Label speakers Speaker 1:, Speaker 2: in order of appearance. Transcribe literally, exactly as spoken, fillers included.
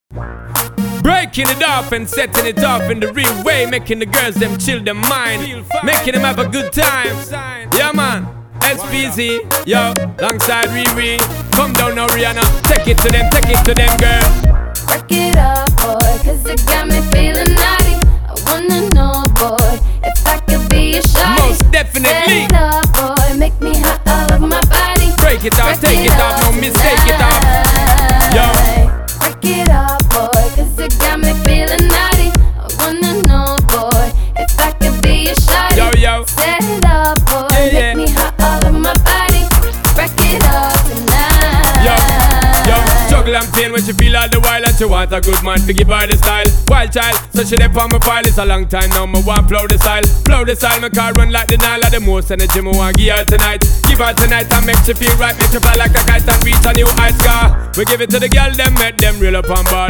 Speaker 1: Breaking it off and setting it off in the real way, making the girls them chill their mind, making them have a good time. Yeah man, S P Z, yo, alongside Riri. Come down now Rihanna, take it to them, take it to them girl.
Speaker 2: Break it up boy, cause it got me feeling naughty. I wanna know boy, if I could be a shawty.
Speaker 1: Most definitely.
Speaker 2: Set it up boy, make me hot all over my body.
Speaker 1: Break it off, take it off, no mistake it off. Yo.
Speaker 2: Break it up boy, cause it got me feeling naughty. I wanna know boy, if I could be a shawty.
Speaker 1: Yo yo.
Speaker 2: Set it up boy,
Speaker 1: Yeah, yeah.
Speaker 2: make me hot all over my body. Break it up tonight.
Speaker 1: Yo, yo, struggle and pain when she feel all the while and she want a good man to give her the style. Wild child, so she dey on my file. It's a long time now, me want flow the style. Flow the style, my car run like the Nile. The most energy me want give her tonight. Give her tonight and make she feel right. Make she fly like a kite and reach a new heights. Car we give it to the girl, them make them reel up and ball.